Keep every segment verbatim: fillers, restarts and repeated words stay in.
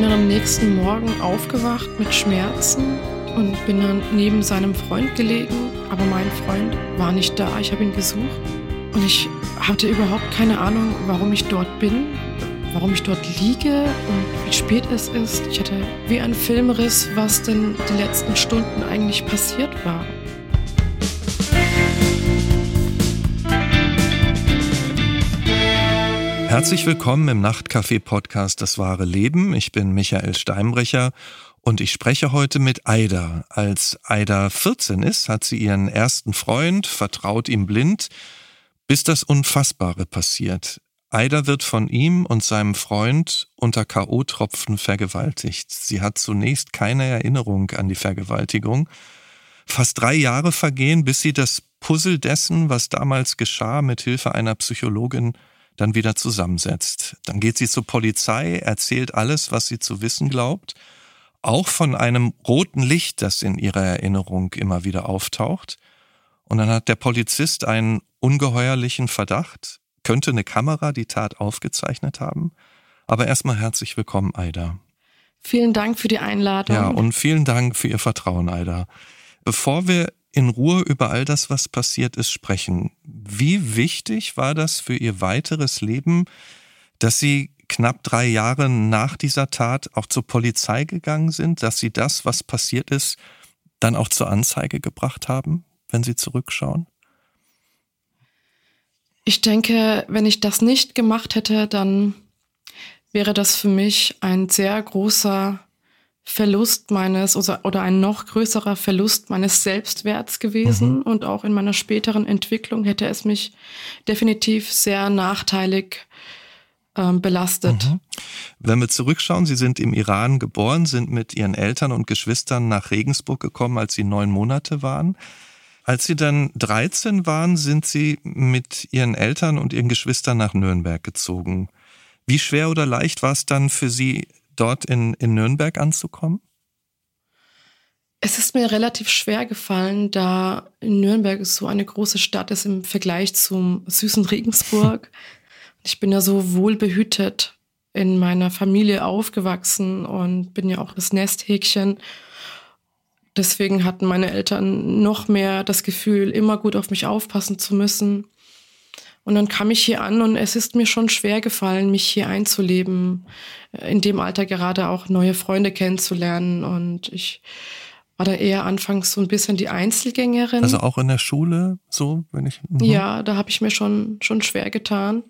bin dann am nächsten Morgen aufgewacht mit Schmerzen und bin dann neben seinem Freund gelegen, aber mein Freund war nicht da, ich habe ihn gesucht und ich hatte überhaupt keine Ahnung, warum ich dort bin, warum ich dort liege und wie spät es ist. Ich hatte wie ein Filmriss, was denn die letzten Stunden eigentlich passiert war. Herzlich willkommen im Nachtcafé-Podcast Das wahre Leben. Ich bin Michael Steinbrecher und ich spreche heute mit Aida. Als Aida vierzehn ist, hat sie ihren ersten Freund, vertraut ihm blind, bis das Unfassbare passiert. Aida wird von ihm und seinem Freund unter K O-Tropfen vergewaltigt. Sie hat zunächst keine Erinnerung an die Vergewaltigung. Fast drei Jahre vergehen, bis sie das Puzzle dessen, was damals geschah, mit Hilfe einer Psychologin dann wieder zusammensetzt. Dann geht sie zur Polizei, erzählt alles, was sie zu wissen glaubt, auch von einem roten Licht, das in ihrer Erinnerung immer wieder auftaucht. Und dann hat der Polizist einen ungeheuerlichen Verdacht, könnte eine Kamera die Tat aufgezeichnet haben. Aber erstmal herzlich willkommen, Aida. Vielen Dank für die Einladung. Ja, und vielen Dank für Ihr Vertrauen, Aida. Bevor wir in Ruhe über all das, was passiert ist, sprechen. Wie wichtig war das für Ihr weiteres Leben, dass Sie knapp drei Jahre nach dieser Tat auch zur Polizei gegangen sind, dass Sie das, was passiert ist, dann auch zur Anzeige gebracht haben, wenn Sie zurückschauen? Ich denke, wenn ich das nicht gemacht hätte, dann wäre das für mich ein sehr großer Verlust meines oder, oder ein noch größerer Verlust meines Selbstwerts gewesen. Mhm. Und auch in meiner späteren Entwicklung hätte es mich definitiv sehr nachteilig ähm, belastet. Mhm. Wenn wir zurückschauen, Sie sind im Iran geboren, sind mit Ihren Eltern und Geschwistern nach Regensburg gekommen, als Sie neun Monate waren. Als Sie dann dreizehn waren, sind Sie mit Ihren Eltern und Ihren Geschwistern nach Nürnberg gezogen. Wie schwer oder leicht war es dann für Sie, dort in, in Nürnberg anzukommen? Es ist mir relativ schwer gefallen, da Nürnberg so eine große Stadt ist im Vergleich zum süßen Regensburg. Ich bin ja so wohlbehütet in meiner Familie aufgewachsen und bin ja auch das Nesthäkchen. Deswegen hatten meine Eltern noch mehr das Gefühl, immer gut auf mich aufpassen zu müssen. Und dann kam ich hier an und es ist mir schon schwer gefallen, mich hier einzuleben, in dem Alter gerade auch neue Freunde kennenzulernen. Und ich war da eher anfangs so ein bisschen die Einzelgängerin. Also auch in der Schule so, wenn ich... Mhm. Ja, da habe ich mir schon, schon schwer getan.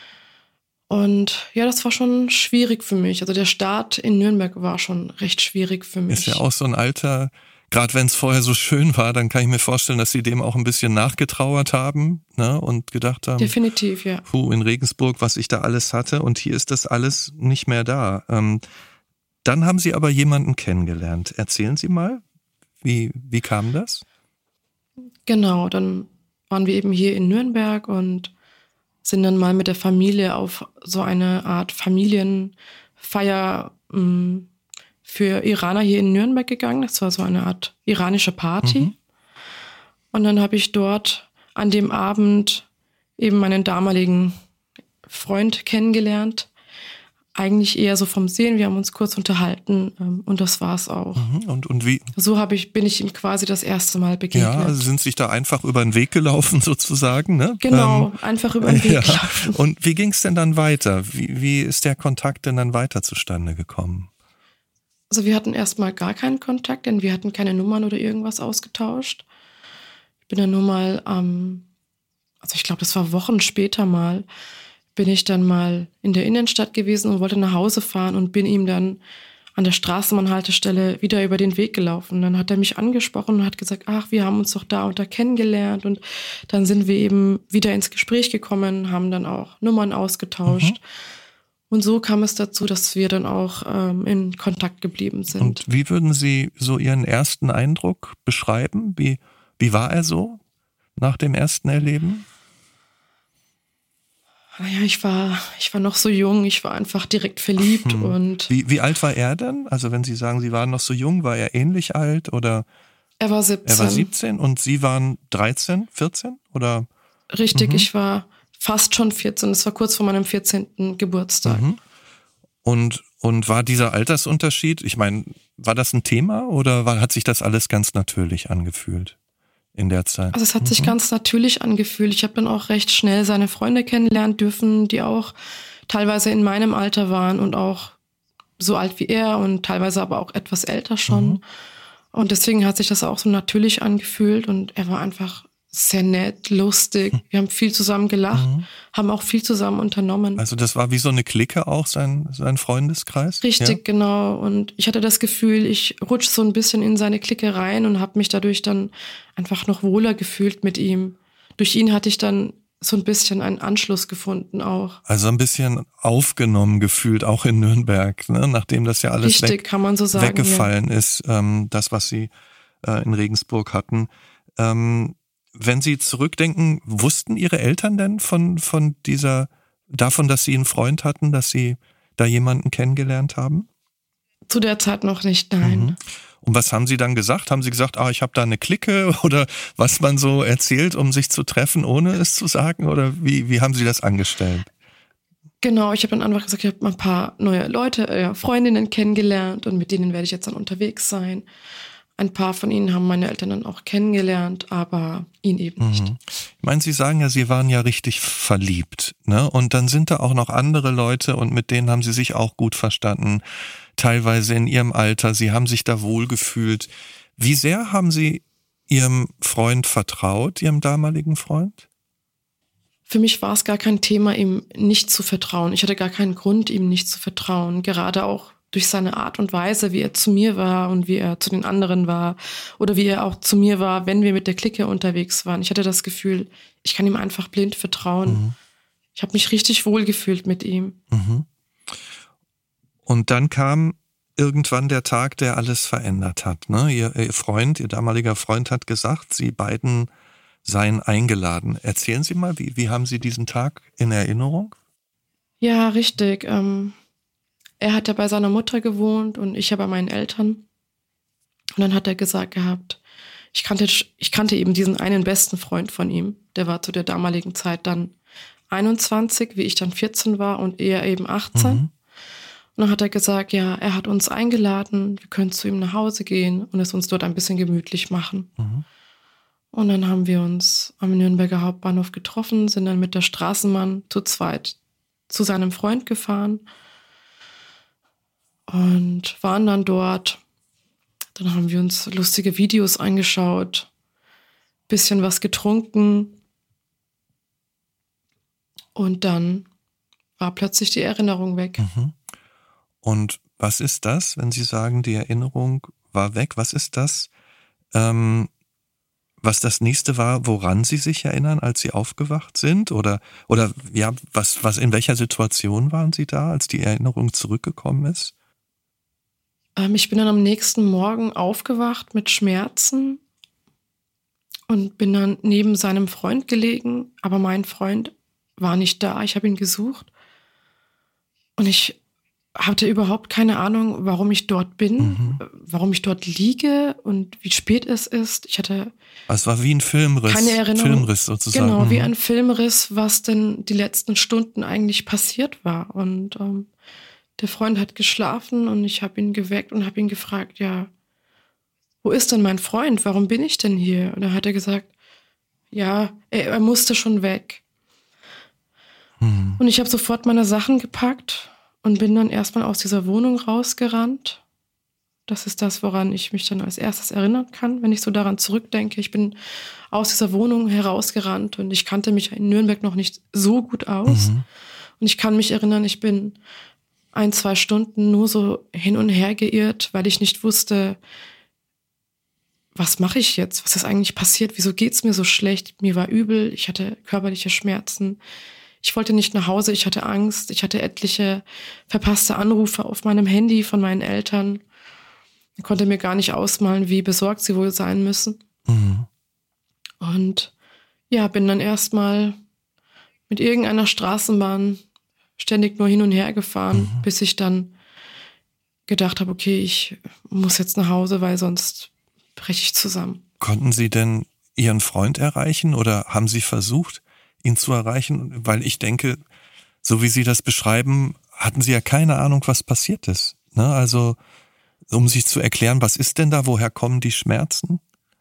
Und ja, das war schon schwierig für mich. Also der Start in Nürnberg war schon recht schwierig für mich. Ist ja auch so ein Alter... Gerade wenn es vorher so schön war, dann kann ich mir vorstellen, dass Sie dem auch ein bisschen nachgetrauert haben, ne, und gedacht haben, definitiv, ja. Puh, in Regensburg, was ich da alles hatte und hier ist das alles nicht mehr da. Ähm, dann haben Sie aber jemanden kennengelernt. Erzählen Sie mal, wie, wie kam das? Genau, dann waren wir eben hier in Nürnberg und sind dann mal mit der Familie auf so eine Art Familienfeier mh, für Iraner hier in Nürnberg gegangen. Das war so eine Art iranische Party. Mhm. Und dann habe ich dort an dem Abend eben meinen damaligen Freund kennengelernt. Eigentlich eher so vom Sehen. Wir haben uns kurz unterhalten und das war's auch. Mhm. Und, und wie? So habe ich, bin ich ihm quasi das erste Mal begegnet. Ja, also sind sich da einfach über den Weg gelaufen sozusagen, ne? Genau, ähm, einfach über den Weg ja. gelaufen. Und wie ging es denn dann weiter? Wie, wie ist der Kontakt denn dann weiter zustande gekommen? Also wir hatten erstmal gar keinen Kontakt, denn wir hatten keine Nummern oder irgendwas ausgetauscht. Ich bin dann nur mal, ähm, also ich glaube, das war Wochen später mal, bin ich dann mal in der Innenstadt gewesen und wollte nach Hause fahren und bin ihm dann an der Straßenbahnhaltestelle wieder über den Weg gelaufen. Dann hat er mich angesprochen und hat gesagt, ach, wir haben uns doch da und da kennengelernt. Und dann sind wir eben wieder ins Gespräch gekommen, haben dann auch Nummern ausgetauscht. Mhm. Und so kam es dazu, dass wir dann auch ähm, in Kontakt geblieben sind. Und wie würden Sie so Ihren ersten Eindruck beschreiben? Wie, wie war er so nach dem ersten Erleben? Naja, ich war, ich war noch so jung, ich war einfach direkt verliebt. Hm. Und wie, wie alt war er denn? Also wenn Sie sagen, Sie waren noch so jung, war er ähnlich alt oder? Er war siebzehn. Er war siebzehn und Sie waren dreizehn, vierzehn oder? Richtig, mhm. ich war fast schon vierzehn. Das war kurz vor meinem vierzehnten Geburtstag. Mhm. Und, und war dieser Altersunterschied, ich meine, war das ein Thema oder war, hat sich das alles ganz natürlich angefühlt in der Zeit? Also es hat mhm. sich ganz natürlich angefühlt. Ich habe dann auch recht schnell seine Freunde kennenlernen dürfen, die auch teilweise in meinem Alter waren und auch so alt wie er und teilweise aber auch etwas älter schon. Mhm. Und deswegen hat sich das auch so natürlich angefühlt und er war einfach sehr nett, lustig. Wir haben viel zusammen gelacht, mhm. haben auch viel zusammen unternommen. Also das war wie so eine Clique auch, sein, sein Freundeskreis? Richtig, ja? Genau. Und ich hatte das Gefühl, ich rutsche so ein bisschen in seine Clique rein und habe mich dadurch dann einfach noch wohler gefühlt mit ihm. Durch ihn hatte ich dann so ein bisschen einen Anschluss gefunden auch. Also ein bisschen aufgenommen gefühlt, auch in Nürnberg, ne? Nachdem das ja alles Richtig, weg, kann man so sagen, weggefallen ja. ist, ähm, das, was Sie äh, in Regensburg hatten. Ähm, wenn Sie zurückdenken, wussten Ihre Eltern denn von, von dieser, davon, dass Sie einen Freund hatten, dass Sie da jemanden kennengelernt haben? Zu der Zeit noch nicht, nein. Mhm. Und was haben Sie dann gesagt? Haben Sie gesagt, ah, ich habe da eine Clique oder was man so erzählt, um sich zu treffen, ohne es zu sagen? Oder wie, wie haben Sie das angestellt? Genau, ich habe dann einfach gesagt, ich habe ein paar neue Leute, äh, Freundinnen kennengelernt und mit denen werde ich jetzt dann unterwegs sein. Ein paar von ihnen haben meine Eltern dann auch kennengelernt, aber ihn eben nicht. Mhm. Ich meine, Sie sagen ja, Sie waren ja richtig verliebt, ne? Und dann sind da auch noch andere Leute und mit denen haben Sie sich auch gut verstanden. Teilweise in Ihrem Alter, Sie haben sich da wohlgefühlt. Wie sehr haben Sie Ihrem Freund vertraut, Ihrem damaligen Freund? Für mich war es gar kein Thema, ihm nicht zu vertrauen. Ich hatte gar keinen Grund, ihm nicht zu vertrauen. Gerade auch durch seine Art und Weise, wie er zu mir war und wie er zu den anderen war. Oder wie er auch zu mir war, wenn wir mit der Clique unterwegs waren. Ich hatte das Gefühl, ich kann ihm einfach blind vertrauen. Mhm. Ich habe mich richtig wohl gefühlt mit ihm. Mhm. Und dann kam irgendwann der Tag, der alles verändert hat. Ne? Ihr, ihr Freund, Ihr damaliger Freund hat gesagt, Sie beiden seien eingeladen. Erzählen Sie mal, wie, wie haben Sie diesen Tag in Erinnerung? Ja, richtig. Ähm, er hat ja bei seiner Mutter gewohnt und ich ja bei meinen Eltern. Und dann hat er gesagt gehabt, ich kannte, ich kannte eben diesen einen besten Freund von ihm. Der war zu der damaligen Zeit dann einundzwanzig, wie ich dann vierzehn war und er eben achtzehn. Mhm. Und dann hat er gesagt, ja, er hat uns eingeladen, wir können zu ihm nach Hause gehen und es uns dort ein bisschen gemütlich machen. Mhm. Und dann haben wir uns am Nürnberger Hauptbahnhof getroffen, sind dann mit der Straßenbahn zu zweit zu seinem Freund gefahren und waren dann dort. Dann haben wir uns lustige Videos angeschaut, bisschen was getrunken und dann war plötzlich die Erinnerung weg. Mhm. Und was ist das, wenn Sie sagen, die Erinnerung war weg? Was ist das, ähm, was das nächste war, woran Sie sich erinnern, als Sie aufgewacht sind? Oder, oder ja, was, was, in welcher Situation waren Sie da, als die Erinnerung zurückgekommen ist? Ähm, ich bin dann am nächsten Morgen aufgewacht mit Schmerzen und bin dann neben seinem Freund gelegen, aber mein Freund war nicht da. Ich habe ihn gesucht und ich hatte überhaupt keine Ahnung, warum ich dort bin, mhm. warum ich dort liege und wie spät es ist. Ich hatte es war wie ein Filmriss, keine Erinnerung, Filmriss sozusagen. Genau, mhm. wie ein Filmriss, was denn die letzten Stunden eigentlich passiert war. Und ähm, der Freund hat geschlafen und ich habe ihn geweckt und habe ihn gefragt, ja, wo ist denn mein Freund? Warum bin ich denn hier? Und dann hat er gesagt, ja, er, er musste schon weg. Mhm. Und ich habe sofort meine Sachen gepackt und bin dann erstmal aus dieser Wohnung rausgerannt. Das ist das, woran ich mich dann als erstes erinnern kann, wenn ich so daran zurückdenke. Ich bin aus dieser Wohnung herausgerannt und ich kannte mich in Nürnberg noch nicht so gut aus. Mhm. Und ich kann mich erinnern, ich bin ein, zwei Stunden nur so hin und her geirrt, weil ich nicht wusste, was mache ich jetzt? Was ist eigentlich passiert? Wieso geht's mir so schlecht? Mir war übel, ich hatte körperliche Schmerzen. Ich wollte nicht nach Hause, ich hatte Angst. Ich hatte etliche verpasste Anrufe auf meinem Handy von meinen Eltern. Ich konnte mir gar nicht ausmalen, wie besorgt sie wohl sein müssen. Mhm. Und ja, bin dann erstmal mit irgendeiner Straßenbahn ständig nur hin und her gefahren, mhm. bis ich dann gedacht habe, okay, ich muss jetzt nach Hause, weil sonst breche ich zusammen. Konnten Sie denn Ihren Freund erreichen oder haben Sie versucht, ihn zu erreichen? Weil ich denke, so wie Sie das beschreiben, hatten Sie ja keine Ahnung, was passiert ist. Ne? Also, um sich zu erklären, was ist denn da, woher kommen die Schmerzen?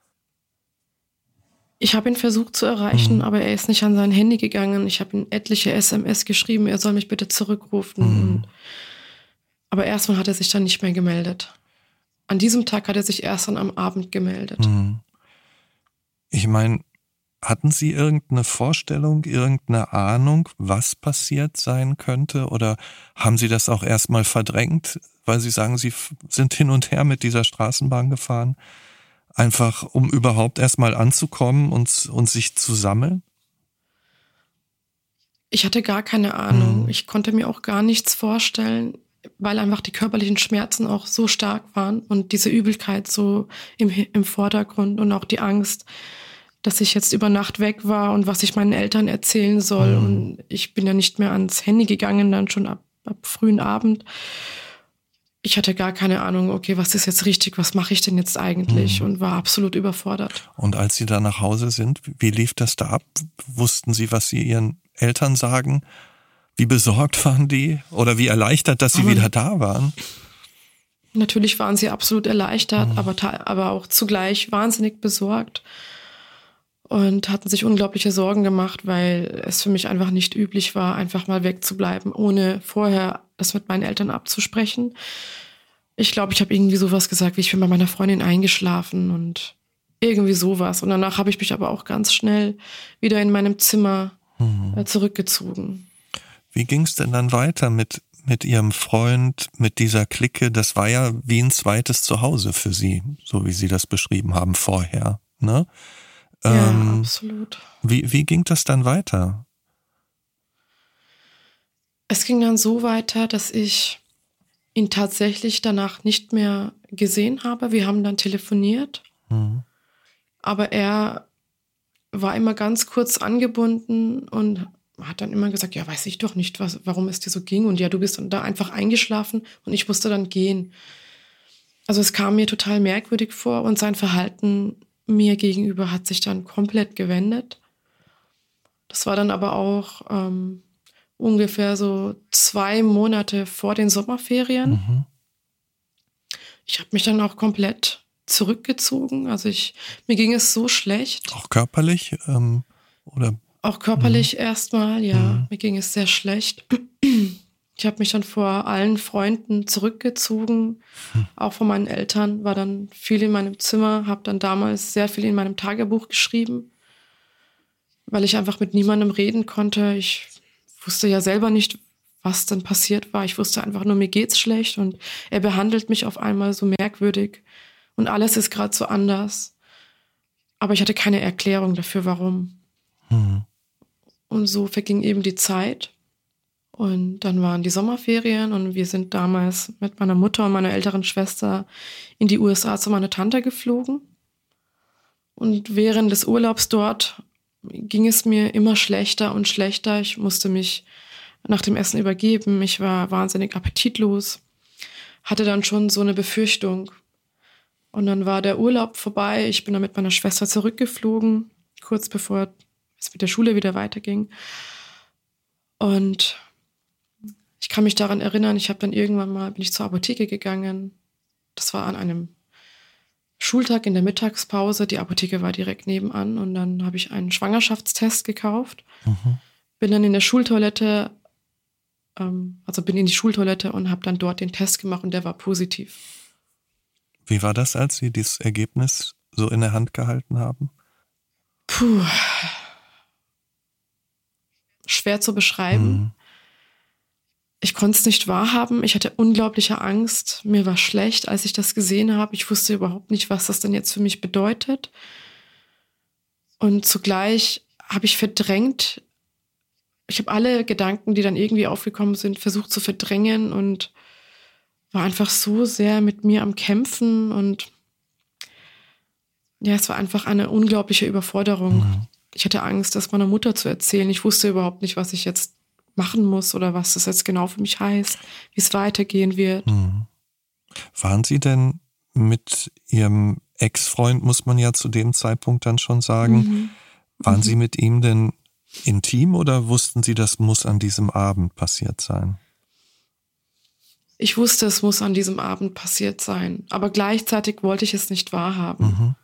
Ich habe ihn versucht zu erreichen, mhm. aber er ist nicht an sein Handy gegangen. Ich habe ihm etliche S M S geschrieben, er soll mich bitte zurückrufen. Mhm. Und, aber erstmal hat er sich dann nicht mehr gemeldet. An diesem Tag hat er sich erst dann am Abend gemeldet. Mhm. Ich meine, hatten Sie irgendeine Vorstellung, irgendeine Ahnung, was passiert sein könnte? Oder haben Sie das auch erstmal verdrängt, weil Sie sagen, Sie sind hin und her mit dieser Straßenbahn gefahren? Einfach, um überhaupt erstmal anzukommen und, und sich zu sammeln? Ich hatte gar keine Ahnung. Hm. Ich konnte mir auch gar nichts vorstellen, weil einfach die körperlichen Schmerzen auch so stark waren und diese Übelkeit so im, im Vordergrund und auch die Angst, dass ich jetzt über Nacht weg war und was ich meinen Eltern erzählen soll. Hm. Und ich bin ja nicht mehr ans Handy gegangen, dann schon ab, ab frühen Abend. Ich hatte gar keine Ahnung, okay, was ist jetzt richtig, was mache ich denn jetzt eigentlich? Mhm. Und war absolut überfordert. Und als Sie da nach Hause sind, wie lief das da ab? Wussten Sie, was Sie Ihren Eltern sagen? Wie besorgt waren die? Oder wie erleichtert, dass Sie aber wieder da waren? Natürlich waren sie absolut erleichtert, mhm. aber, aber auch zugleich wahnsinnig besorgt. Und hatten sich unglaubliche Sorgen gemacht, weil es für mich einfach nicht üblich war, einfach mal wegzubleiben, ohne vorher das mit meinen Eltern abzusprechen. Ich glaube, ich habe irgendwie sowas gesagt, wie ich bin bei meiner Freundin eingeschlafen und irgendwie sowas. Und danach habe ich mich aber auch ganz schnell wieder in meinem Zimmer mhm. äh, zurückgezogen. Wie ging es denn dann weiter mit, mit Ihrem Freund, mit dieser Clique? Das war ja wie ein zweites Zuhause für Sie, so wie Sie das beschrieben haben vorher, ne? Ja, ähm, absolut. Wie, wie ging das dann weiter? Es ging dann so weiter, dass ich ihn tatsächlich danach nicht mehr gesehen habe. Wir haben dann telefoniert, mhm. aber er war immer ganz kurz angebunden und hat dann immer gesagt, ja, weiß ich doch nicht, was, warum es dir so ging. Und ja, du bist dann da einfach eingeschlafen und ich musste dann gehen. Also es kam mir total merkwürdig vor und sein Verhalten mir gegenüber hat sich dann komplett gewendet. Das war dann aber auch ähm, ungefähr so zwei Monate vor den Sommerferien. Mhm. Ich habe mich dann auch komplett zurückgezogen. Also ich, mir ging es so schlecht. Auch körperlich? Ähm, oder? Auch körperlich mhm. erstmal, ja. Mhm. Mir ging es sehr schlecht. Ich habe mich dann vor allen Freunden zurückgezogen, hm. auch von meinen Eltern, war dann viel in meinem Zimmer, habe dann damals sehr viel in meinem Tagebuch geschrieben, weil ich einfach mit niemandem reden konnte. Ich wusste ja selber nicht, was denn passiert war. Ich wusste einfach nur, mir geht's schlecht und er behandelt mich auf einmal so merkwürdig und alles ist gerade so anders. Aber ich hatte keine Erklärung dafür, warum. Hm. Und so verging eben die Zeit. Und dann waren die Sommerferien und wir sind damals mit meiner Mutter und meiner älteren Schwester in die U S A zu meiner Tante geflogen. Und während des Urlaubs dort ging es mir immer schlechter und schlechter. Ich musste mich nach dem Essen übergeben. Ich war wahnsinnig appetitlos, hatte dann schon so eine Befürchtung. Und dann war der Urlaub vorbei. Ich bin dann mit meiner Schwester zurückgeflogen, kurz bevor es mit der Schule wieder weiterging. Und ich kann mich daran erinnern, ich habe dann irgendwann mal, bin ich zur Apotheke gegangen. Das war an einem Schultag in der Mittagspause. Die Apotheke war direkt nebenan und dann habe ich einen Schwangerschaftstest gekauft. Mhm. Bin dann in der Schultoilette, ähm, also bin in die Schultoilette und habe dann dort den Test gemacht und der war positiv. Wie war das, als Sie dieses Ergebnis so in der Hand gehalten haben? Puh. Schwer zu beschreiben. Mhm. Ich konnte es nicht wahrhaben. Ich hatte unglaubliche Angst. Mir war schlecht, als ich das gesehen habe. Ich wusste überhaupt nicht, was das denn jetzt für mich bedeutet. Und zugleich habe ich verdrängt. Ich habe alle Gedanken, die dann irgendwie aufgekommen sind, versucht zu verdrängen und war einfach so sehr mit mir am Kämpfen. Und ja, es war einfach eine unglaubliche Überforderung. Mhm. Ich hatte Angst, das meiner Mutter zu erzählen. Ich wusste überhaupt nicht, was ich jetzt machen muss oder was das jetzt genau für mich heißt, wie es weitergehen wird. Hm. Waren Sie denn mit Ihrem Ex-Freund, muss man ja zu dem Zeitpunkt dann schon sagen, mhm. waren mhm. Sie mit ihm denn intim oder wussten Sie, das muss an diesem Abend passiert sein? Ich wusste, es muss an diesem Abend passiert sein, aber gleichzeitig wollte ich es nicht wahrhaben. Mhm.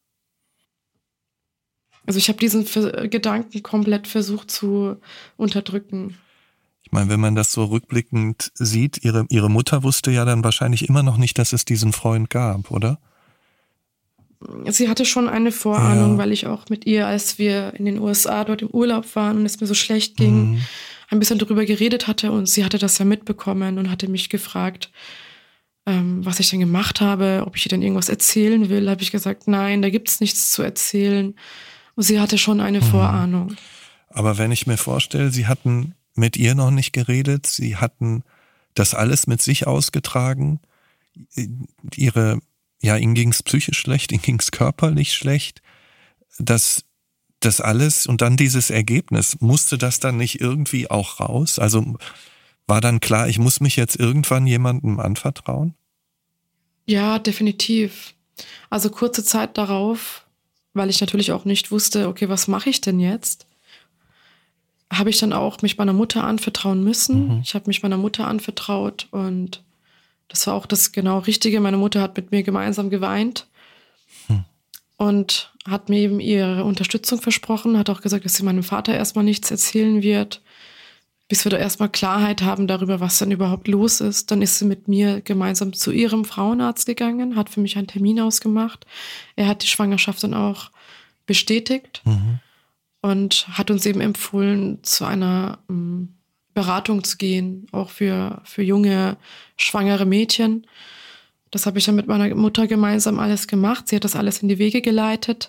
Also ich habe diesen Ver- Gedanken komplett versucht zu unterdrücken. Ich meine, wenn man das so rückblickend sieht, ihre, ihre Mutter wusste ja dann wahrscheinlich immer noch nicht, dass es diesen Freund gab, oder? Sie hatte schon eine Vorahnung, Ja. weil ich auch mit ihr, als wir in den U S A dort im Urlaub waren und es mir so schlecht ging, Mhm. ein bisschen darüber geredet hatte und sie hatte das ja mitbekommen und hatte mich gefragt, ähm, was ich denn gemacht habe, ob ich ihr denn irgendwas erzählen will. Da habe ich gesagt, nein, da gibt's nichts zu erzählen. Und sie hatte schon eine Mhm. Vorahnung. Aber wenn ich mir vorstelle, Sie hatten mit ihr noch nicht geredet, Sie hatten das alles mit sich ausgetragen, Ihre, ja, Ihnen ging's psychisch schlecht, Ihnen ging's körperlich schlecht, das, das alles und dann dieses Ergebnis, musste das dann nicht irgendwie auch raus? Also war dann klar, ich muss mich jetzt irgendwann jemandem anvertrauen? Ja, definitiv. Also kurze Zeit darauf, weil ich natürlich auch nicht wusste, okay, was mache ich denn jetzt, habe ich dann auch mich meiner Mutter anvertrauen müssen. Mhm. Ich habe mich meiner Mutter anvertraut und das war auch das genau Richtige. Meine Mutter hat mit mir gemeinsam geweint Hm. und hat mir eben ihre Unterstützung versprochen, hat auch gesagt, dass sie meinem Vater erstmal nichts erzählen wird, bis wir da erstmal Klarheit haben darüber, was dann überhaupt los ist. Dann ist sie mit mir gemeinsam zu ihrem Frauenarzt gegangen, hat für mich einen Termin ausgemacht. Er hat die Schwangerschaft dann auch bestätigt. Mhm. Und hat uns eben empfohlen, zu einer ähm, Beratung zu gehen, auch für, für junge, schwangere Mädchen. Das habe ich dann mit meiner Mutter gemeinsam alles gemacht. Sie hat das alles in die Wege geleitet,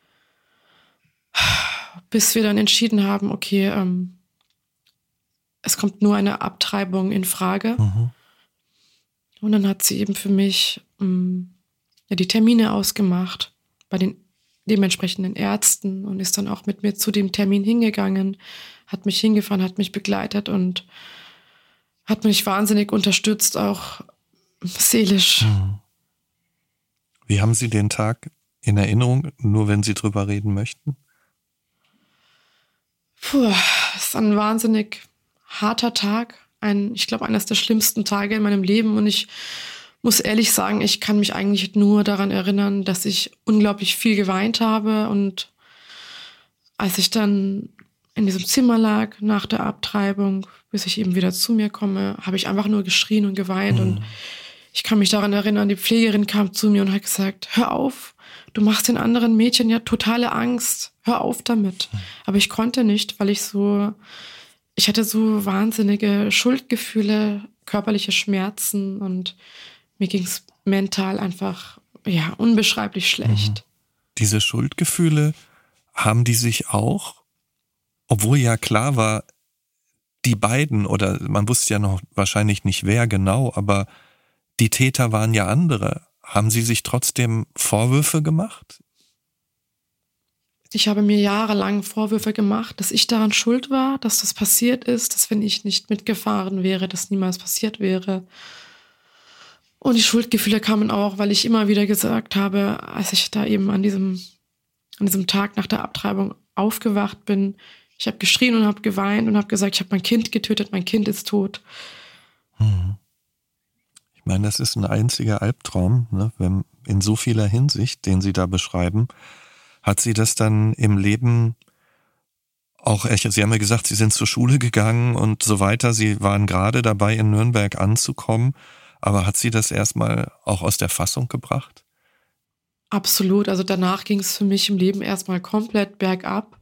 bis wir dann entschieden haben, okay, ähm, es kommt nur eine Abtreibung in Frage. Mhm. Und dann hat sie eben für mich ähm, ja, die Termine ausgemacht bei den dementsprechenden Ärzten und ist dann auch mit mir zu dem Termin hingegangen, hat mich hingefahren, hat mich begleitet und hat mich wahnsinnig unterstützt, auch seelisch. Mhm. Wie haben Sie den Tag in Erinnerung, nur wenn Sie drüber reden möchten? Puh, es ist ein wahnsinnig harter Tag. Ein, ich glaube, eines der schlimmsten Tage in meinem Leben. Und ich muss ehrlich sagen, ich kann mich eigentlich nur daran erinnern, dass ich unglaublich viel geweint habe. Und als ich dann in diesem Zimmer lag nach der Abtreibung, bis ich eben wieder zu mir komme, habe ich einfach nur geschrien und geweint. Mhm. Und ich kann mich daran erinnern, die Pflegerin kam zu mir und hat gesagt, hör auf, du machst den anderen Mädchen ja totale Angst. Hör auf damit. Mhm. Aber ich konnte nicht, weil ich so, ich hatte so wahnsinnige Schuldgefühle, körperliche Schmerzen und mir ging es mental einfach, ja, unbeschreiblich schlecht. Mhm. Diese Schuldgefühle, haben die sich auch, obwohl ja klar war, die beiden, oder man wusste ja noch wahrscheinlich nicht wer genau, aber die Täter waren ja andere. Haben Sie sich trotzdem Vorwürfe gemacht? Ich habe mir jahrelang Vorwürfe gemacht, dass ich daran schuld war, dass das passiert ist, dass wenn ich nicht mitgefahren wäre, das niemals passiert wäre. Und die Schuldgefühle kamen auch, weil ich immer wieder gesagt habe, als ich da eben an diesem, an diesem Tag nach der Abtreibung aufgewacht bin, ich habe geschrien und habe geweint und habe gesagt, ich habe mein Kind getötet, mein Kind ist tot. Hm. Ich meine, das ist ein einziger Albtraum, ne? Wenn in so vieler Hinsicht, den Sie da beschreiben. Hat Sie das dann im Leben auch, Sie haben ja gesagt, Sie sind zur Schule gegangen und so weiter, Sie waren gerade dabei, in Nürnberg anzukommen, aber hat Sie das erstmal auch aus der Fassung gebracht? Absolut, also danach ging es für mich im Leben erstmal komplett bergab.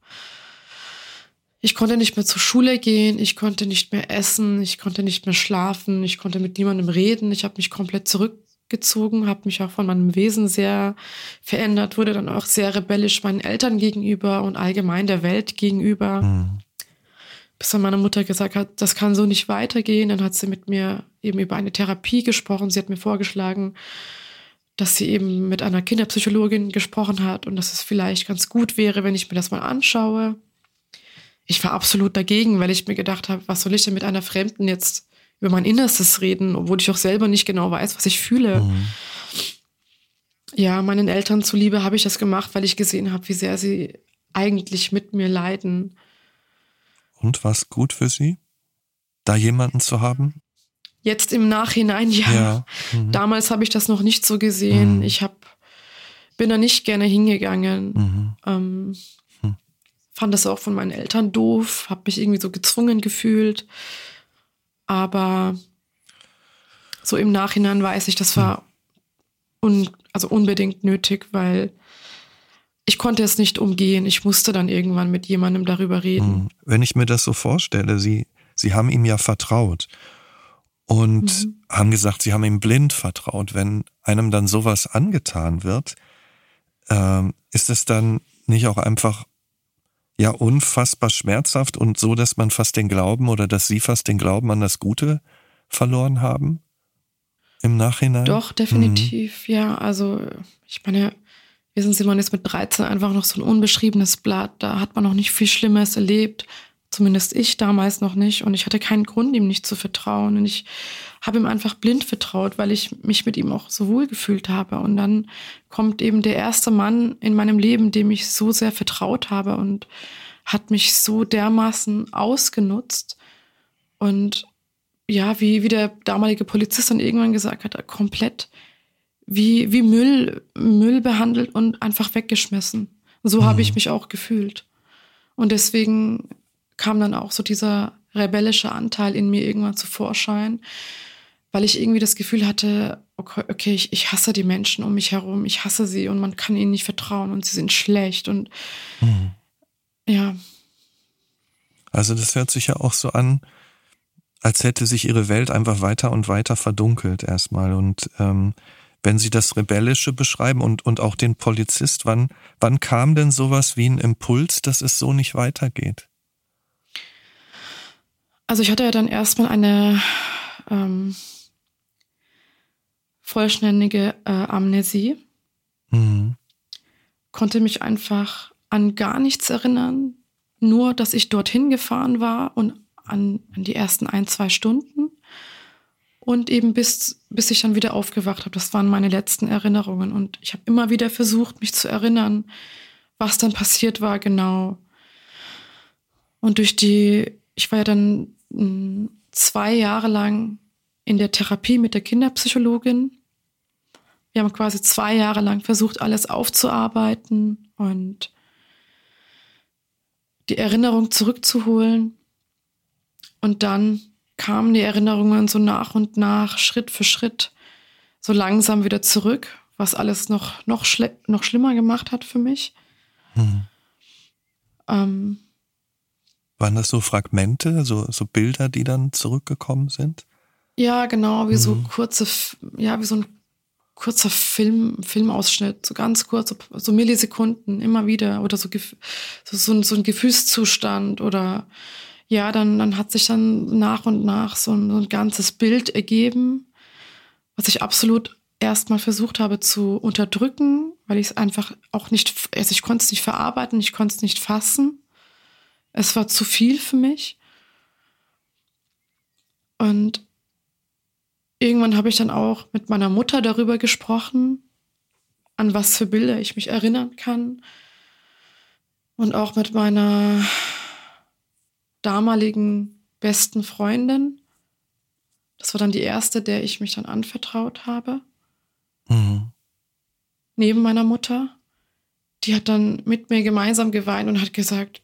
Ich konnte nicht mehr zur Schule gehen, ich konnte nicht mehr essen, ich konnte nicht mehr schlafen, ich konnte mit niemandem reden, ich habe mich komplett zurückgezogen, habe mich auch von meinem Wesen sehr verändert, wurde dann auch sehr rebellisch meinen Eltern gegenüber und allgemein der Welt gegenüber. Hm. Bis dann meine Mutter gesagt hat, das kann so nicht weitergehen. Dann hat sie mit mir eben über eine Therapie gesprochen. Sie hat mir vorgeschlagen, dass sie eben mit einer Kinderpsychologin gesprochen hat und dass es vielleicht ganz gut wäre, wenn ich mir das mal anschaue. Ich war absolut dagegen, weil ich mir gedacht habe, was soll ich denn mit einer Fremden jetzt über mein Innerstes reden, obwohl ich auch selber nicht genau weiß, was ich fühle. Mhm. Ja, meinen Eltern zuliebe habe ich das gemacht, weil ich gesehen habe, wie sehr sie eigentlich mit mir leiden. Und war es gut für Sie, da jemanden zu haben? Jetzt im Nachhinein, ja. ja. Mhm. Damals habe ich das noch nicht so gesehen. Mhm. Ich hab, bin da nicht gerne hingegangen. Mhm. Ähm, mhm. Fand das auch von meinen Eltern doof, habe mich irgendwie so gezwungen gefühlt. Aber so im Nachhinein weiß ich, das war un, also unbedingt nötig, weil ich konnte es nicht umgehen. Ich musste dann irgendwann mit jemandem darüber reden. Wenn ich mir das so vorstelle, Sie, Sie haben ihm ja vertraut und mhm. haben gesagt, Sie haben ihm blind vertraut. Wenn einem dann sowas angetan wird, ähm, ist es dann nicht auch einfach ja unfassbar schmerzhaft und so, dass man fast den Glauben oder dass Sie fast den Glauben an das Gute verloren haben im Nachhinein? Doch, definitiv, mhm. ja. Also ich meine, wissen Sie, man ist mit dreizehn einfach noch so ein unbeschriebenes Blatt. Da hat man noch nicht viel Schlimmes erlebt. Zumindest ich damals noch nicht. Und ich hatte keinen Grund, ihm nicht zu vertrauen. Und ich habe ihm einfach blind vertraut, weil ich mich mit ihm auch so wohl gefühlt habe. Und dann kommt eben der erste Mann in meinem Leben, dem ich so sehr vertraut habe und hat mich so dermaßen ausgenutzt. Und ja, wie, wie der damalige Polizist dann irgendwann gesagt hat, komplett wie, wie Müll, Müll behandelt und einfach weggeschmissen. So mhm. habe ich mich auch gefühlt. Und deswegen kam dann auch so dieser rebellische Anteil in mir irgendwann zu Vorschein, weil ich irgendwie das Gefühl hatte, okay, okay ich, ich hasse die Menschen um mich herum, ich hasse sie und man kann ihnen nicht vertrauen und sie sind schlecht und mhm. ja. Also das hört sich ja auch so an, als hätte sich ihre Welt einfach weiter und weiter verdunkelt erstmal und ähm, wenn Sie das Rebellische beschreiben und, und auch den Polizist, wann, wann kam denn sowas wie ein Impuls, dass es so nicht weitergeht? Also ich hatte ja dann erstmal eine ähm, vollständige äh, Amnesie, mhm. konnte mich einfach an gar nichts erinnern, nur dass ich dorthin gefahren war und an, an die ersten ein, zwei Stunden. Und eben bis, bis ich dann wieder aufgewacht habe. Das waren meine letzten Erinnerungen. Und ich habe immer wieder versucht, mich zu erinnern, was dann passiert war genau. Und durch die, ich war ja dann mh, zwei Jahre lang in der Therapie mit der Kinderpsychologin. Wir haben quasi zwei Jahre lang versucht, alles aufzuarbeiten und die Erinnerung zurückzuholen. Und dann kamen die Erinnerungen so nach und nach, Schritt für Schritt, so langsam wieder zurück, was alles noch, noch, schle- noch schlimmer gemacht hat für mich. Hm. Ähm, Waren das so Fragmente, so, so Bilder, die dann zurückgekommen sind? Ja, genau, wie hm. so kurze, ja, wie so ein kurzer Film, Filmausschnitt, so ganz kurz, so, so Millisekunden, immer wieder, oder so, so, so, ein, so ein Gefühlszustand oder ja, dann, dann hat sich dann nach und nach so ein, so ein ganzes Bild ergeben, was ich absolut erstmal versucht habe zu unterdrücken, weil ich es einfach auch nicht, also ich konnte es nicht verarbeiten, ich konnte es nicht fassen. Es war zu viel für mich. Und irgendwann habe ich dann auch mit meiner Mutter darüber gesprochen, an was für Bilder ich mich erinnern kann. Und auch mit meiner damaligen besten Freundin. Das war dann die erste, der ich mich dann anvertraut habe. Mhm. Neben meiner Mutter. Die hat dann mit mir gemeinsam geweint und hat gesagt,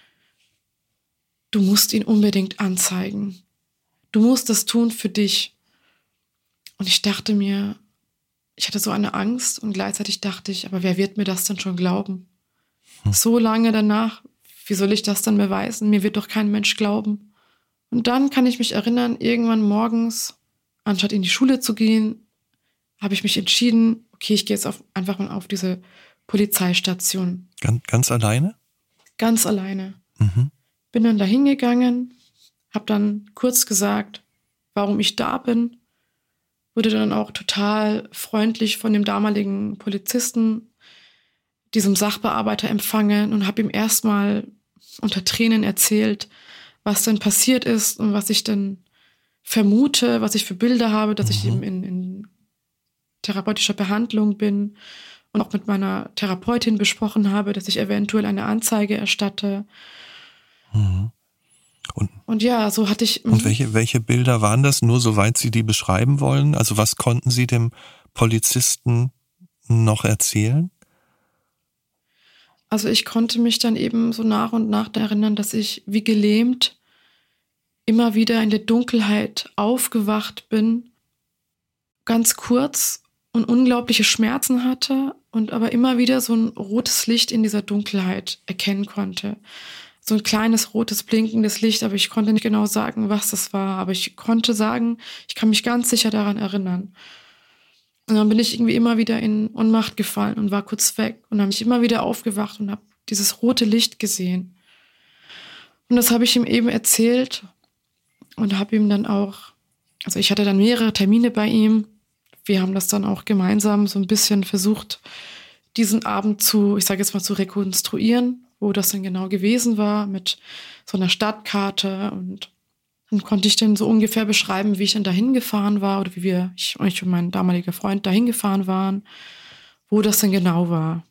du musst ihn unbedingt anzeigen. Du musst das tun für dich. Und ich dachte mir, ich hatte so eine Angst und gleichzeitig dachte ich, aber wer wird mir das denn schon glauben? Hm. So lange danach, wie soll ich das dann beweisen? Mir wird doch kein Mensch glauben. Und dann kann ich mich erinnern, irgendwann morgens, anstatt in die Schule zu gehen, habe ich mich entschieden, okay, ich gehe jetzt auf, einfach mal auf diese Polizeistation. Ganz, ganz alleine? Ganz alleine. Mhm. Bin dann da hingegangen, habe dann kurz gesagt, warum ich da bin, wurde dann auch total freundlich von dem damaligen Polizisten, diesem Sachbearbeiter empfangen und habe ihm erstmal unter Tränen erzählt, was denn passiert ist und was ich denn vermute, was ich für Bilder habe, dass mhm. ich eben in, in therapeutischer Behandlung bin und auch mit meiner Therapeutin besprochen habe, dass ich eventuell eine Anzeige erstatte. Mhm. Und, und ja, so hatte ich... Und welche, welche Bilder waren das, nur soweit Sie die beschreiben wollen? Also was konnten Sie dem Polizisten noch erzählen? Also ich konnte mich dann eben so nach und nach daran erinnern, dass ich wie gelähmt immer wieder in der Dunkelheit aufgewacht bin, ganz kurz und unglaubliche Schmerzen hatte und aber immer wieder so ein rotes Licht in dieser Dunkelheit erkennen konnte. So ein kleines rotes blinkendes Licht, aber ich konnte nicht genau sagen, was das war. Aber ich konnte sagen, ich kann mich ganz sicher daran erinnern. Und dann bin ich irgendwie immer wieder in Ohnmacht gefallen und war kurz weg. Und dann bin ich immer wieder aufgewacht und habe dieses rote Licht gesehen. Und das habe ich ihm eben erzählt und habe ihm dann auch, also ich hatte dann mehrere Termine bei ihm. Wir haben das dann auch gemeinsam so ein bisschen versucht, diesen Abend zu, ich sage jetzt mal, zu rekonstruieren, wo das denn genau gewesen war, mit so einer Stadtkarte. Und dann konnte ich dann so ungefähr beschreiben, wie ich dann dahin gefahren war oder wie wir, ich, ich und mein damaliger Freund dahin gefahren waren, wo das denn genau war.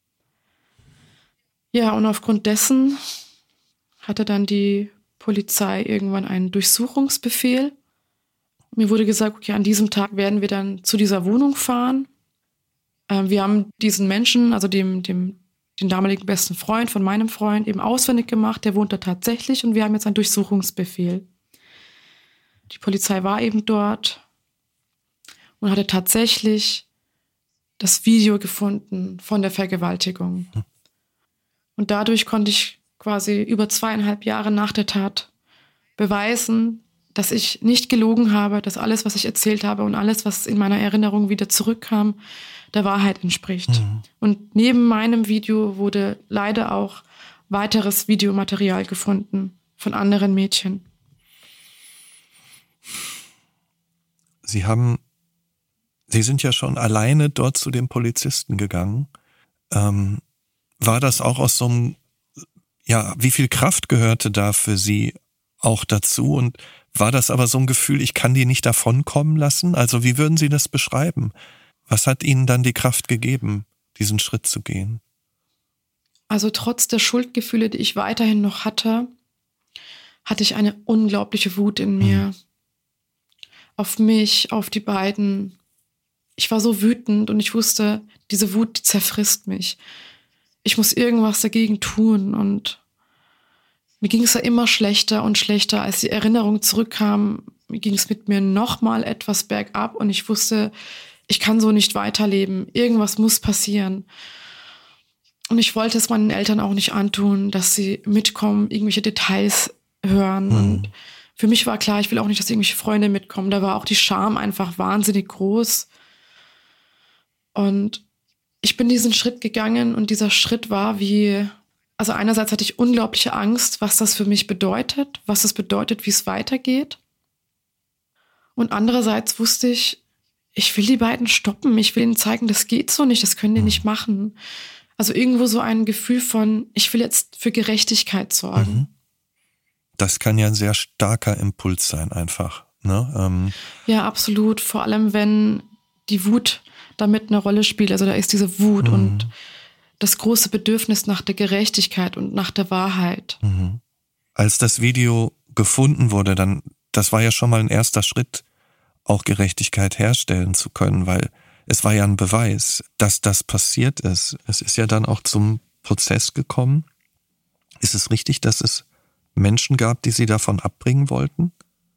Ja, und aufgrund dessen hatte dann die Polizei irgendwann einen Durchsuchungsbefehl. Mir wurde gesagt, okay, an diesem Tag werden wir dann zu dieser Wohnung fahren. Ähm, wir haben diesen Menschen, also dem, dem, den damaligen besten Freund von meinem Freund, eben ausfindig gemacht. Der wohnt da tatsächlich und wir haben jetzt einen Durchsuchungsbefehl. Die Polizei war eben dort und hatte tatsächlich das Video gefunden von der Vergewaltigung. Und dadurch konnte ich quasi über zweieinhalb Jahre nach der Tat beweisen, dass ich nicht gelogen habe, dass alles, was ich erzählt habe und alles, was in meiner Erinnerung wieder zurückkam, der Wahrheit entspricht. Mhm. Und neben meinem Video wurde leider auch weiteres Videomaterial gefunden von anderen Mädchen. Sie haben, Sie sind ja schon alleine dort zu dem Polizisten gegangen. Ähm, war das auch aus so einem, ja, wie viel Kraft gehörte da für Sie auch dazu? Und war das aber so ein Gefühl, ich kann die nicht davonkommen lassen? Also wie würden Sie das beschreiben? Was hat Ihnen dann die Kraft gegeben, diesen Schritt zu gehen? Also trotz der Schuldgefühle, die ich weiterhin noch hatte, hatte ich eine unglaubliche Wut in mir. Mhm. Auf mich, auf die beiden. Ich war so wütend und ich wusste, diese Wut, die zerfrisst mich. Ich muss irgendwas dagegen tun und mir ging es ja immer schlechter und schlechter. Als die Erinnerung zurückkam, ging es mit mir nochmal etwas bergab und ich wusste, ich kann so nicht weiterleben. Irgendwas muss passieren. Und ich wollte es meinen Eltern auch nicht antun, dass sie mitkommen, irgendwelche Details hören. Mhm. Und für mich war klar, ich will auch nicht, dass irgendwelche Freunde mitkommen. Da war auch die Scham einfach wahnsinnig groß. Und ich bin diesen Schritt gegangen und dieser Schritt war wie... Also einerseits hatte ich unglaubliche Angst, was das für mich bedeutet, was das bedeutet, wie es weitergeht. Und andererseits wusste ich, ich will die beiden stoppen, ich will ihnen zeigen, das geht so nicht, das können die nicht machen. Also irgendwo so ein Gefühl von, ich will jetzt für Gerechtigkeit sorgen. Das kann ja ein sehr starker Impuls sein einfach, ne? Ähm ja, absolut, vor allem wenn die Wut damit eine Rolle spielt, also da ist diese Wut mhm. und das große Bedürfnis nach der Gerechtigkeit und nach der Wahrheit. Mhm. Als das Video gefunden wurde, dann, das war ja schon mal ein erster Schritt, auch Gerechtigkeit herstellen zu können, weil es war ja ein Beweis, dass das passiert ist. Es ist ja dann auch zum Prozess gekommen. Ist es richtig, dass es Menschen gab, die Sie davon abbringen wollten?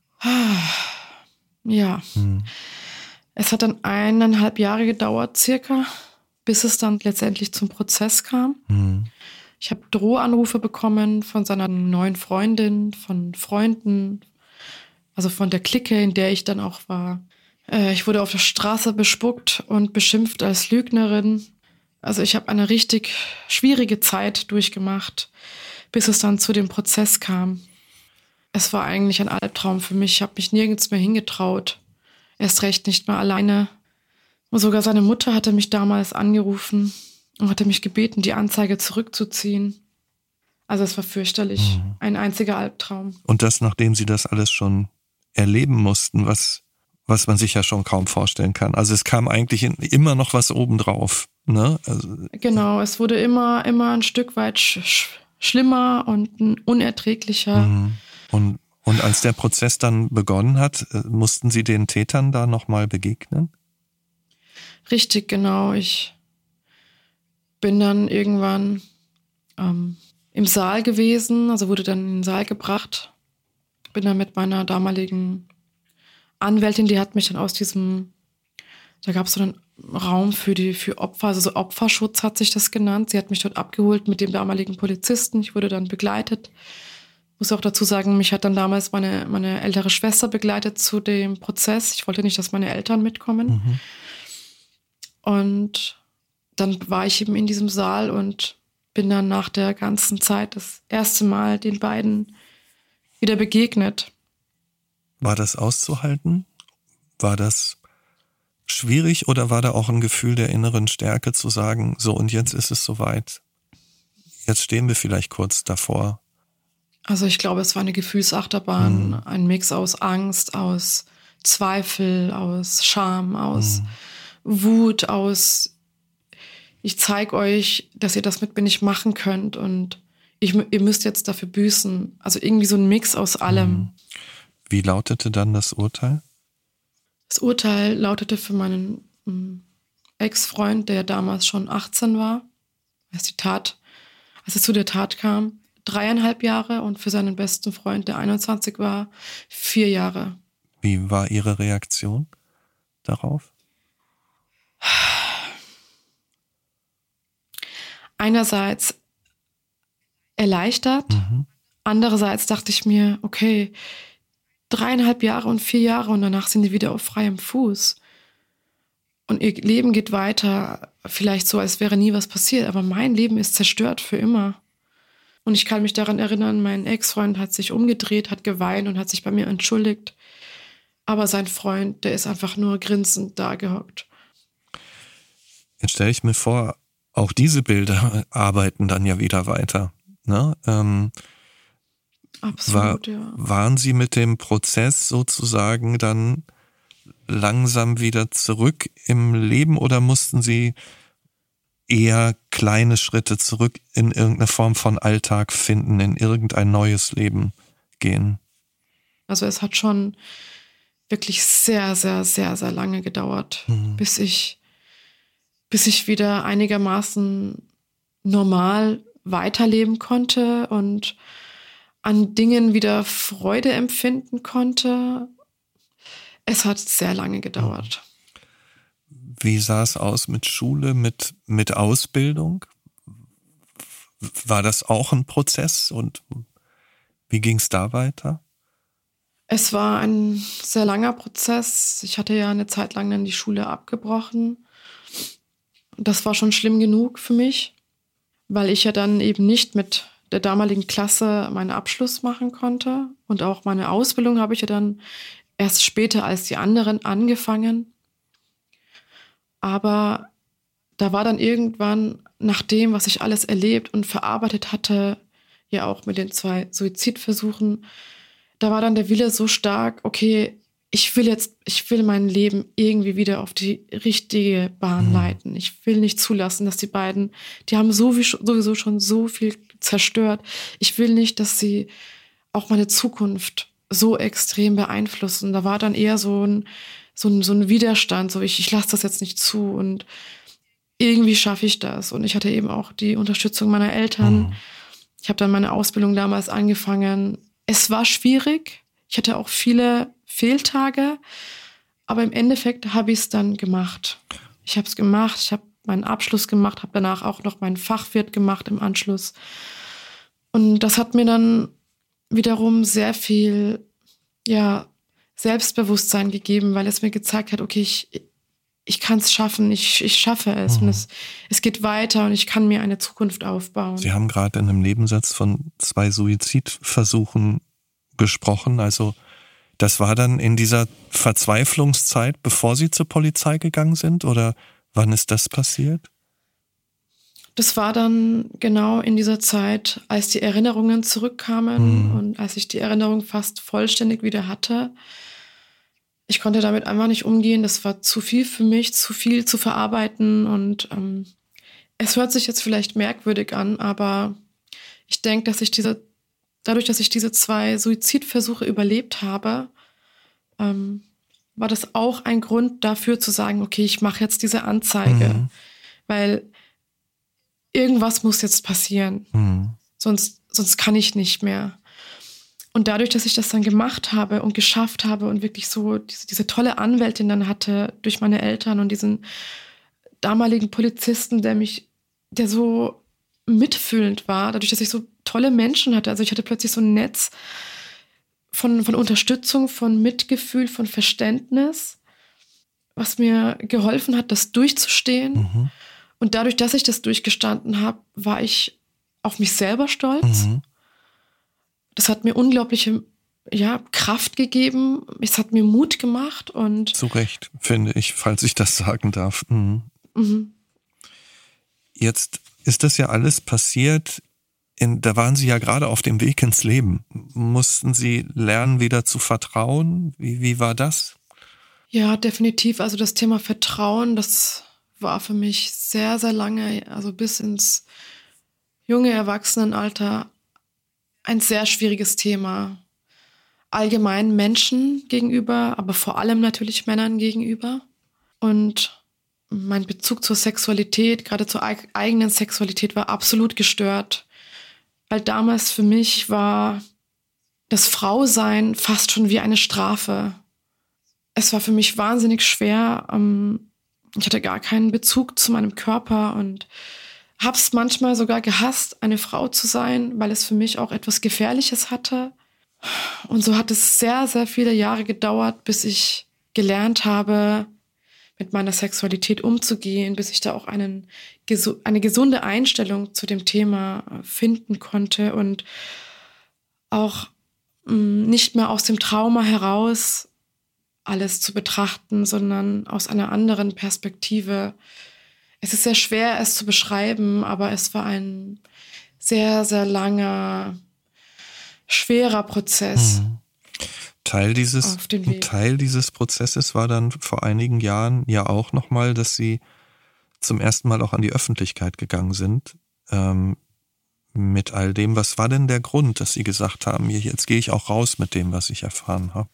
Ja. Mhm. Es hat dann eineinhalb Jahre gedauert, circa, bis es dann letztendlich zum Prozess kam. Mhm. Ich habe Drohanrufe bekommen von seiner neuen Freundin, von Freunden, also von der Clique, in der ich dann auch war. Äh, ich wurde auf der Straße bespuckt und beschimpft als Lügnerin. Also ich habe eine richtig schwierige Zeit durchgemacht, bis es dann zu dem Prozess kam. Es war eigentlich ein Albtraum für mich. Ich habe mich nirgends mehr hingetraut. Erst recht nicht mehr alleine. Und sogar seine Mutter hatte mich damals angerufen und hatte mich gebeten, die Anzeige zurückzuziehen. Also es war fürchterlich. Mhm. Ein einziger Albtraum. Und das, nachdem Sie das alles schon erleben mussten, was, was man sich ja schon kaum vorstellen kann. Also es kam eigentlich immer noch was obendrauf, ne? Also genau, es wurde immer, immer ein Stück weit sch- sch- schlimmer und unerträglicher. Mhm. Und, und als der Prozess dann begonnen hat, mussten Sie den Tätern da nochmal begegnen? Richtig, genau. Ich bin dann irgendwann ähm, im Saal gewesen, also wurde dann in den Saal gebracht. Bin dann mit meiner damaligen Anwältin, die hat mich dann aus diesem, da gab es so einen Raum für die für Opfer, also so Opferschutz hat sich das genannt. Sie hat mich dort abgeholt mit dem damaligen Polizisten. Ich wurde dann begleitet. Muss auch dazu sagen, mich hat dann damals meine, meine ältere Schwester begleitet zu dem Prozess. Ich wollte nicht, dass meine Eltern mitkommen. Mhm. Und dann war ich eben in diesem Saal und bin dann nach der ganzen Zeit das erste Mal den beiden wieder begegnet. War das auszuhalten? War das schwierig oder war da auch ein Gefühl der inneren Stärke zu sagen, so und jetzt ist es soweit? Jetzt stehen wir vielleicht kurz davor. Also ich glaube, es war eine Gefühlsachterbahn, Mhm. ein Mix aus Angst, aus Zweifel, aus Scham, aus Mhm. Wut, aus ich zeige euch, dass ihr das mit mir nicht machen könnt und ich, ihr müsst jetzt dafür büßen. Also irgendwie so ein Mix aus allem. Mhm. Wie lautete dann das Urteil? Das Urteil lautete für meinen ähm, Ex-Freund, der damals schon achtzehn war, als die Tat, als es zu der Tat kam, dreieinhalb Jahre und für seinen besten Freund, der einundzwanzig war, vier Jahre. Wie war Ihre Reaktion darauf? Einerseits erleichtert, Mhm. andererseits dachte ich mir, okay, dreieinhalb Jahre und vier Jahre und danach sind die wieder auf freiem Fuß. Und ihr Leben geht weiter, vielleicht so, als wäre nie was passiert, aber mein Leben ist zerstört für immer. Und ich kann mich daran erinnern, mein Ex-Freund hat sich umgedreht, hat geweint und hat sich bei mir entschuldigt. Aber sein Freund, der ist einfach nur grinsend da gehockt. Jetzt stelle ich mir vor, auch diese Bilder arbeiten dann ja wieder weiter. Ne? Ähm, Absolut, war, ja. waren Sie mit dem Prozess sozusagen dann langsam wieder zurück im Leben oder mussten Sie eher kleine Schritte zurück in irgendeine Form von Alltag finden, in irgendein neues Leben gehen? Also es hat schon wirklich sehr, sehr, sehr, sehr lange gedauert, Mhm. bis ich, bis ich wieder einigermaßen normal weiterleben konnte und an Dingen wieder Freude empfinden konnte. Es hat sehr lange gedauert. Wie sah es aus mit Schule, mit, mit Ausbildung? War das auch ein Prozess und wie ging es da weiter? Es war ein sehr langer Prozess. Ich hatte ja eine Zeit lang dann die Schule abgebrochen. Das war schon schlimm genug für mich, weil ich ja dann eben nicht mit der damaligen Klasse meinen Abschluss machen konnte. Und auch meine Ausbildung habe ich ja dann erst später als die anderen angefangen. Aber da war dann irgendwann, nach dem, was ich alles erlebt und verarbeitet hatte, ja auch mit den zwei Suizidversuchen, da war dann der Wille so stark, okay, ich will jetzt, ich will mein Leben irgendwie wieder auf die richtige Bahn Mhm. leiten. Ich will nicht zulassen, dass die beiden, die haben so wie, sowieso schon so viel zerstört. Ich will nicht, dass sie auch meine Zukunft so extrem beeinflussen. Da war dann eher so ein, so ein, so ein Widerstand, so ich, ich lasse das jetzt nicht zu und irgendwie schaffe ich das. Und ich hatte eben auch die Unterstützung meiner Eltern. Mhm. Ich habe dann meine Ausbildung damals angefangen. Es war schwierig. Ich hatte auch viele Fehltage. Aber im Endeffekt habe ich es dann gemacht. Ich habe es gemacht. Ich habe meinen Abschluss gemacht, habe danach auch noch meinen Fachwirt gemacht im Anschluss. Und das hat mir dann wiederum sehr viel, ja, Selbstbewusstsein gegeben, weil es mir gezeigt hat, okay, ich, ich kann es schaffen, ich, ich schaffe es Mhm. und es, es geht weiter und ich kann mir eine Zukunft aufbauen. Sie haben gerade in einem Nebensatz von zwei Suizidversuchen gesprochen. Also das war dann in dieser Verzweiflungszeit, bevor Sie zur Polizei gegangen sind? Oder wann ist das passiert? Das war dann genau in dieser Zeit, als die Erinnerungen zurückkamen Mhm. und als ich die Erinnerung fast vollständig wieder hatte. Ich konnte damit einfach nicht umgehen. Das war zu viel für mich, zu viel zu verarbeiten. Und ähm, es hört sich jetzt vielleicht merkwürdig an, aber ich denke, dass ich diese dadurch, dass ich diese zwei Suizidversuche überlebt habe, ähm, war das auch ein Grund dafür zu sagen, okay, ich mache jetzt diese Anzeige, mhm. weil irgendwas muss jetzt passieren, mhm. sonst, sonst kann ich nicht mehr. Und dadurch, dass ich das dann gemacht habe und geschafft habe und wirklich so diese, diese tolle Anwältin dann hatte durch meine Eltern und diesen damaligen Polizisten, der mich, der so mitfühlend war, dadurch, dass ich so tolle Menschen hatte, also ich hatte plötzlich so ein Netz von, von Unterstützung, von Mitgefühl, von Verständnis, was mir geholfen hat, das durchzustehen. Mhm. Und dadurch, dass ich das durchgestanden habe, war ich auf mich selber stolz. Mhm. Das hat mir unglaubliche ja, Kraft gegeben. Es hat mir Mut gemacht. Und zu Recht, finde ich, falls ich das sagen darf. Mhm. Mhm. Jetzt ist das ja alles passiert, in, da waren Sie ja gerade auf dem Weg ins Leben. Mussten Sie lernen, wieder zu vertrauen? Wie, wie war das? Ja, definitiv. Also das Thema Vertrauen, das war für mich sehr, sehr lange, also bis ins junge Erwachsenenalter, ein sehr schwieriges Thema. Allgemein Menschen gegenüber, aber vor allem natürlich Männern gegenüber. Und mein Bezug zur Sexualität, gerade zur eigenen Sexualität, war absolut gestört. Weil damals für mich war das Frausein fast schon wie eine Strafe. Es war für mich wahnsinnig schwer. Ich hatte gar keinen Bezug zu meinem Körper und habe es manchmal sogar gehasst, eine Frau zu sein, weil es für mich auch etwas Gefährliches hatte. Und so hat es sehr, sehr viele Jahre gedauert, bis ich gelernt habe, mit meiner Sexualität umzugehen, bis ich da auch einen, eine gesunde Einstellung zu dem Thema finden konnte und auch mh, nicht mehr aus dem Trauma heraus alles zu betrachten, sondern aus einer anderen Perspektive. Es ist sehr schwer, es zu beschreiben, aber es war ein sehr, sehr langer, schwerer Prozess. Mhm. Teil dieses, Teil dieses Prozesses war dann vor einigen Jahren ja auch nochmal, dass Sie zum ersten Mal auch an die Öffentlichkeit gegangen sind, ähm, mit all dem. Was war denn der Grund, dass Sie gesagt haben, jetzt gehe ich auch raus mit dem, was ich erfahren habe?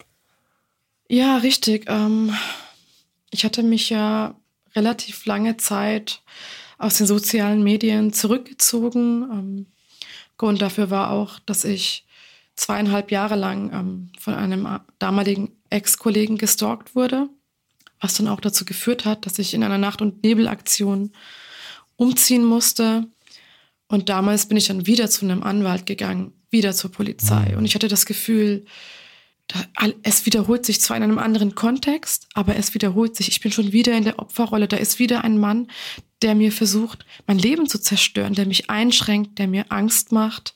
Ja, richtig. Ähm, ich hatte mich ja relativ lange Zeit aus den sozialen Medien zurückgezogen. Ähm, Grund dafür war auch, dass ich zweieinhalb Jahre lang ähm, von einem damaligen Ex-Kollegen gestalkt wurde, was dann auch dazu geführt hat, dass ich in einer Nacht- und Nebelaktion umziehen musste. Und damals bin ich dann wieder zu einem Anwalt gegangen, wieder zur Polizei. Und ich hatte das Gefühl, da, es wiederholt sich zwar in einem anderen Kontext, aber es wiederholt sich. Ich bin schon wieder in der Opferrolle. Da ist wieder ein Mann, der mir versucht, mein Leben zu zerstören, der mich einschränkt, der mir Angst macht.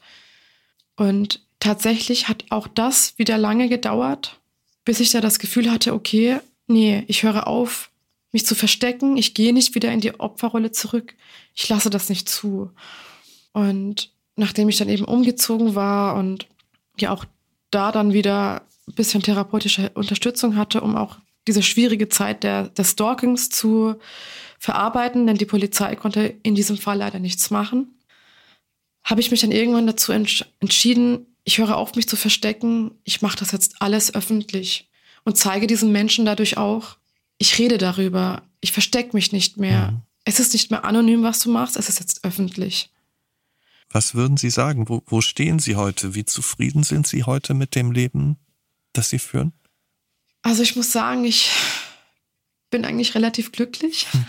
Und tatsächlich hat auch das wieder lange gedauert, bis ich da das Gefühl hatte, okay, nee, ich höre auf, mich zu verstecken. Ich gehe nicht wieder in die Opferrolle zurück. Ich lasse das nicht zu. Und nachdem ich dann eben umgezogen war und ja auch da dann wieder ein bisschen therapeutische Unterstützung hatte, um auch diese schwierige Zeit der, des Stalkings zu verarbeiten, denn die Polizei konnte in diesem Fall leider nichts machen, habe ich mich dann irgendwann dazu entsch- entschieden, ich höre auf, mich zu verstecken, ich mache das jetzt alles öffentlich und zeige diesen Menschen dadurch auch, ich rede darüber, ich verstecke mich nicht mehr. Mhm. Es ist nicht mehr anonym, was du machst, es ist jetzt öffentlich. Was würden Sie sagen? Wo, wo stehen Sie heute? Wie zufrieden sind Sie heute mit dem Leben, das Sie führen? Also ich muss sagen, ich bin eigentlich relativ glücklich. Hm.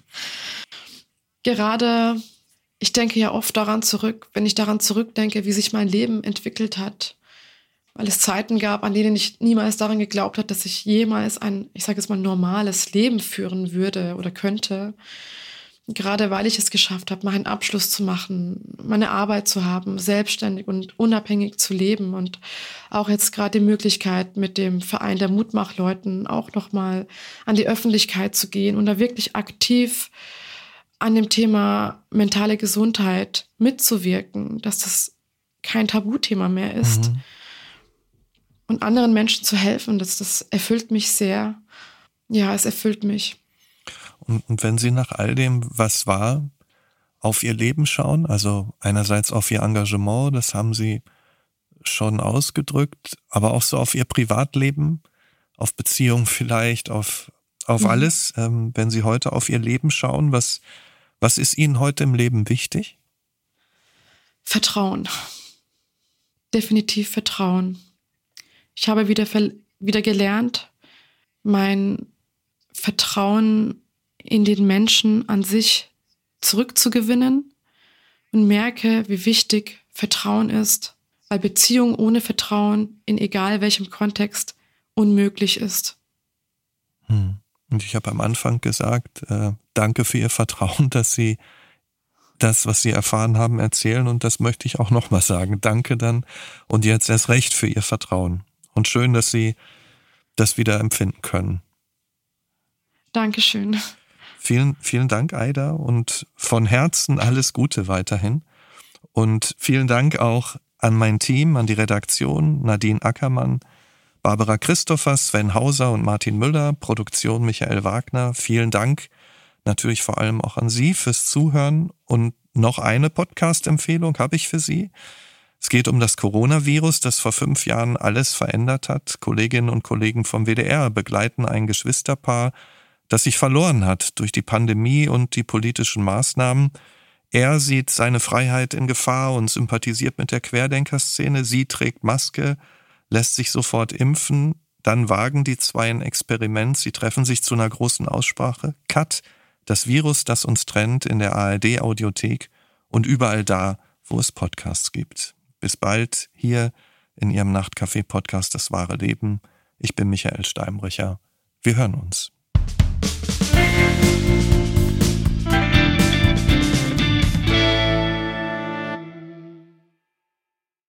Gerade, ich denke ja oft daran zurück, wenn ich daran zurückdenke, wie sich mein Leben entwickelt hat. Weil es Zeiten gab, an denen ich niemals daran geglaubt habe, dass ich jemals ein, ich sage jetzt mal, normales Leben führen würde oder könnte. Gerade weil ich es geschafft habe, meinen Abschluss zu machen, meine Arbeit zu haben, selbstständig und unabhängig zu leben und auch jetzt gerade die Möglichkeit, mit dem Verein der Mutmachleuten auch nochmal an die Öffentlichkeit zu gehen und da wirklich aktiv an dem Thema mentale Gesundheit mitzuwirken, dass das kein Tabuthema mehr ist. Mhm. Und anderen Menschen zu helfen, das, das erfüllt mich sehr. Ja, es erfüllt mich. Und, und wenn Sie nach all dem, was war, auf Ihr Leben schauen, also einerseits auf Ihr Engagement, das haben Sie schon ausgedrückt, aber auch so auf Ihr Privatleben, auf Beziehungen vielleicht, auf, auf mhm. alles. Ähm, wenn Sie heute auf Ihr Leben schauen, was, was ist Ihnen heute im Leben wichtig? Vertrauen. Definitiv Vertrauen. Ich habe wieder, wieder gelernt, mein Vertrauen in den Menschen an sich zurückzugewinnen und merke, wie wichtig Vertrauen ist, weil Beziehung ohne Vertrauen in egal welchem Kontext unmöglich ist. Hm. Und ich habe am Anfang gesagt, äh, danke für Ihr Vertrauen, dass Sie das, was Sie erfahren haben, erzählen, und das möchte ich auch nochmal sagen. Danke dann und jetzt erst recht für Ihr Vertrauen. Und schön, dass Sie das wieder empfinden können. Dankeschön. Vielen, vielen Dank, Aida, und von Herzen alles Gute weiterhin. Und vielen Dank auch an mein Team, an die Redaktion, Nadine Ackermann, Barbara Christopher, Sven Hauser und Martin Müller, Produktion Michael Wagner. Vielen Dank natürlich vor allem auch an Sie fürs Zuhören. Und noch eine Podcast-Empfehlung habe ich für Sie. Es geht um das Coronavirus, das vor fünf Jahren alles verändert hat. Kolleginnen und Kollegen vom W D R begleiten ein Geschwisterpaar, das sich verloren hat durch die Pandemie und die politischen Maßnahmen. Er sieht seine Freiheit in Gefahr und sympathisiert mit der Querdenkerszene. Sie trägt Maske, lässt sich sofort impfen. Dann wagen die zwei ein Experiment. Sie treffen sich zu einer großen Aussprache. Cut, das Virus, das uns trennt, in der A R D-Audiothek und überall da, wo es Podcasts gibt. Bis bald hier in Ihrem Nachtcafé-Podcast Das wahre Leben. Ich bin Michael Steinbrecher. Wir hören uns.